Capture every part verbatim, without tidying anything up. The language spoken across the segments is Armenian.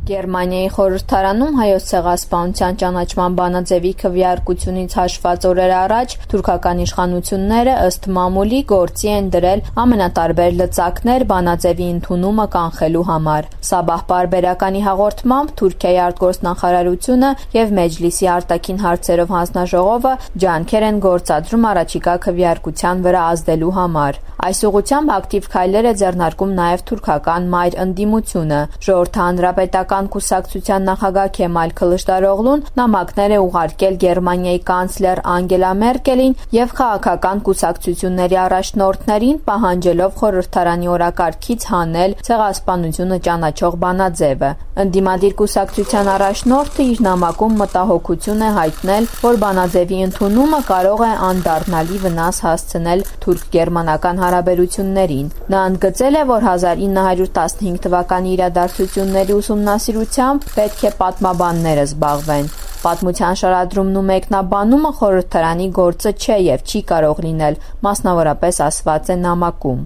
Գերմանիայի խորհրդարանում Հայոց ցեղասպանության ճանաչման բանաձևի քվեարկությունից հաշված օրեր առաջ թուրքական իշխանությունները ըստ մամուլի գործի են դրել ամենատարբեր լծակներ բանաձևի ընդունումը կանխելու համար։ Սաբահ պարբերականի հաղորդմամբ Թուրքիայի արտգործնախարարությունը և Մեջլիսի արտաքին հարցերով հանձնաժողովը ջանքեր են գործադրում առաջիկա քվեարկության վրա ազդելու համար։ Այս ուղղությամբ ակտիվ քայլեր է ձեռնարկում նաև թուրքական մայր ընդդիմությունը։ Ժողովրդի հանրապետական կուսակցության նախագահ Քեմալ Քլիշդարօղլուն նամակներ է ուղարկել Գերմանիայի կանցլեր Անգելա Մերկելին և քաղաքական կուսակցությունների առաջնորդներին, պահանջելով խորհրդարանի օրակարգից հանել ցեղասպանությունը ճանաչող բանաձևը։ Ընդդիմադիր կուսակցության առաջնորդը իր նամակում մտահոգություն է հայտնել, որ բանաձևի ընդունումը կարող է անդառնալի վնաս հասցնել թուրք-գերմանական հարաբերություններին։ Նա ընդգծել է, որ հազար ինը հարյուր տասնհինգ թվականի իրադարձությունների ուսումնասիրությամբ պետք է պատմաբանները զբաղվեն։ Պատմության շարադրումն ու մեկնաբանումը խորհրդարանի գործը չէ և չի կարող լինել, մասնավորապես ասված է նամակում։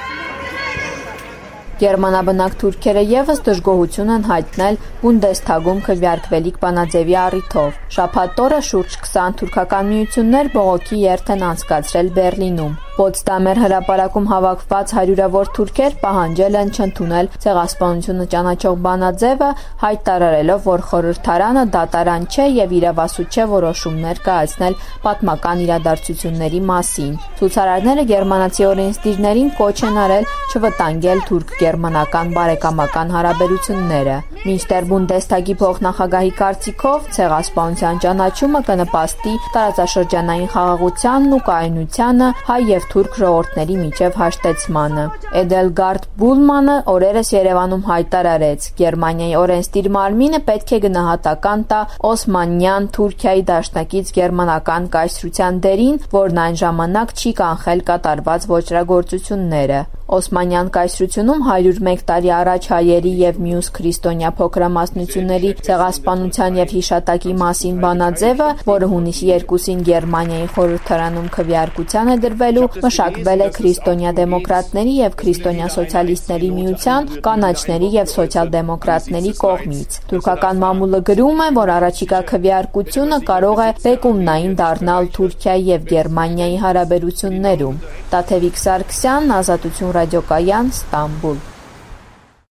Գերմանաբնակ թուրքերը ևս դժգոհություն են հայտնել Բունդեսթագում քվեարկվելիք բանաձևի առիթով։ Շաբաթ օրը շուրջ քսան թուրքական միություններ բողոքի երթ են անցկացրել Բեռլինում։ Պոտսդամեր հրապարակում հավաքված հարյուրավոր թուրքեր պահանջել են չընդունել ցեղասպանությունը ճանաչող բանաձևը, հայտարարելով, որ խորհրդարանը դատարան չէ և իրավասու չէ որոշումներ կայացնել պատմական իրադարձությունների մասին։ Ցուցարարները գերմանացի օրենսդիրներին կոչ են արել չվտանգել թուրք-գերմանական բարեկամական հարաբերությունները։ Մինչդեռ Բունդեսթագի փոխնախագահի կարծիքով ցեղասպանության ճանաչումը կնպաստի տարածաշրջանային խաղաղությանն ու կայունությանը հայ և թուրք ժողովուրդների միջև հաշտեցմանը։ Էդելգարդ Բուլմանը օրերս Երևանում հայտարարեց. Գերմանիայի օրենսդիր մարմինը պետք է գնահատական տա Օսմանյան Թուրքիայի դաշնակից գերմանական կայսրության դերին, որն այն ժամանակ չի կանխել կատարված ոճրագործությունները։ Օսմանյան կայսրությունում հարյուր մեկ տարի առաջ հայերի և մյուս քրիստոնյա փոքրամասնությունների ցեղասպանության և հիշատակի մասին բանաձևը, որը հունիսի երկուսին Գերմանիայի խորհրդարանում քվեարկության է դրվելու, մշակվել է քրիստոնյա դեմոկրատների և քրիստոնյա սոցիալիստների միության, կանաչների և սոցիալ-դեմոկրատների կողմից։ Թուրքական մամուլը գրում է, որ առաջիկա քվեարկությունը կարող է բեկումնային դառնալ Թուրքիայի և Գերմանիայի հարաբերություններում։ Տաթևիկ Սարգսյան, Ազատություն ռադիոկայան, Ստամբուլ։